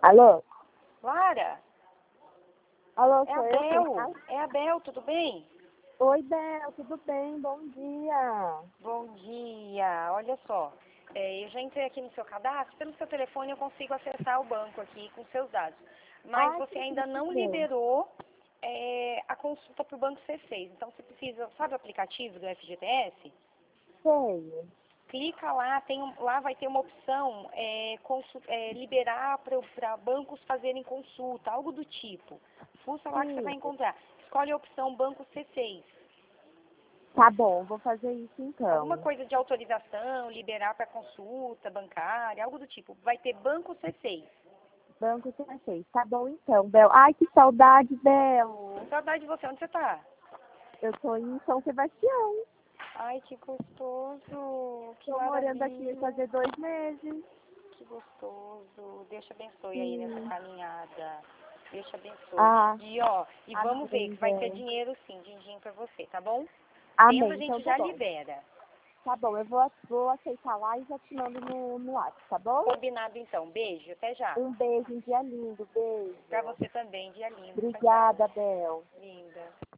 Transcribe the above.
Alô? Lara, Alô, é a sou eu? Quem Bel. fala? É a Bel, tudo bem? Oi, Bel, tudo bem? Bom dia. Bom dia. Olha só, eu já entrei aqui no seu cadastro. Pelo seu telefone eu consigo acessar o banco aqui com seus dados. Mas Ai, você que ainda não incrível. liberou a consulta para o Banco C6. Então você precisa, sabe o aplicativo do FGTS? Sei. Clica lá, lá vai ter uma opção liberar para bancos fazerem consulta, algo do tipo. Fuça lá que você vai Sim. encontrar. Escolhe a opção Banco C6. Tá bom, vou fazer isso Alguma então. coisa de autorização, liberar para consulta bancária, algo do tipo. Vai ter Banco C6. Banco 16. Tá bom então, Bel. Ai, que saudade, Bel. Saudade de você, onde você tá? Eu tô em São Sebastião. Ai, que gostoso, que Tô morando aqui maravilha, fazer 2 meses. que gostoso. Deus te abençoe aí nessa Sim. caminhada. Deus te abençoe. Ah, E vamos ver amém, que vai ter Bel. dinheiro sim, din-din pra você, tá bom? Tendo a Amém, então gente tá já bom. libera. Tá bom, eu vou aceitar lá e já te mando no WhatsApp, tá bom? Combinado então. Beijo, até já. Um beijo, um dia lindo, Pra beijo. você também, dia lindo. Tchau, tchau. Obrigada, Bel. Linda.